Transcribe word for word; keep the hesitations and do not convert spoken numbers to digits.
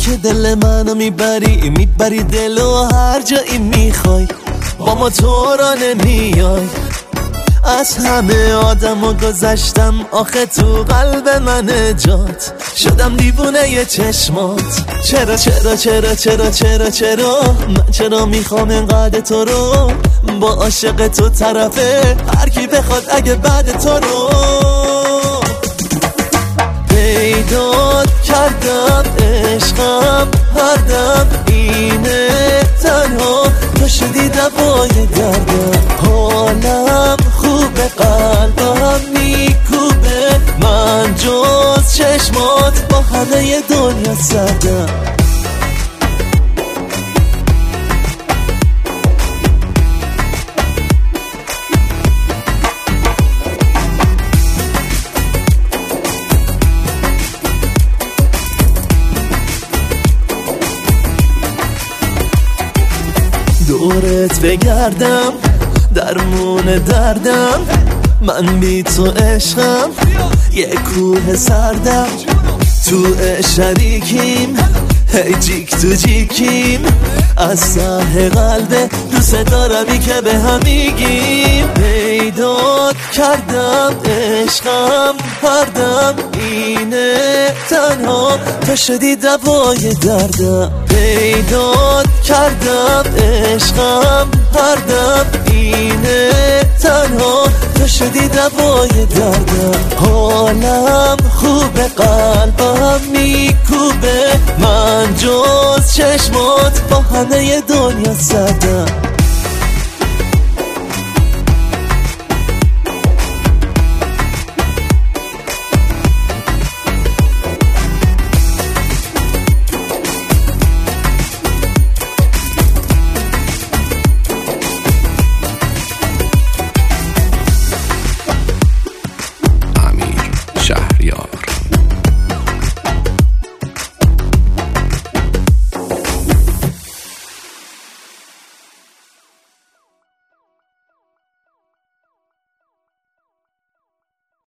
که دل منو میبری، میبری دلو هر جایی میخوای، با ما تو را نمیای. از همه آدم و گذشتم، آخه تو قلب من جات شدم دیوونه ی چشمات. چرا چرا چرا چرا چرا چرا من چرا میخوام انقدر تو رو، با عاشق تو طرفه هر کی بخواد اگه بعد تو رو. پیدات کردم عشقم هر دم اینه، تنها تو شدی دوای دردم. حالم خوبه قلبم میکوبه، من جز چشمات با همه دنیا سردم. دورت بگردم درمون دردم، من بی تو عشقم یه کوه سردم. تو شریکیم هی جیک تو جیکیم، از ته قلب دوست دارمی که به هم میگیم. پیدات کردم عشقم هر دم اینه، تنها تو شدی دوای دردم. پیدات کردم عشقم هر دم اینه، تنها تو شدی دوای دردم. حالم خوبه قلبم میکوبه، من جز چشمات با همه دنیا سردم.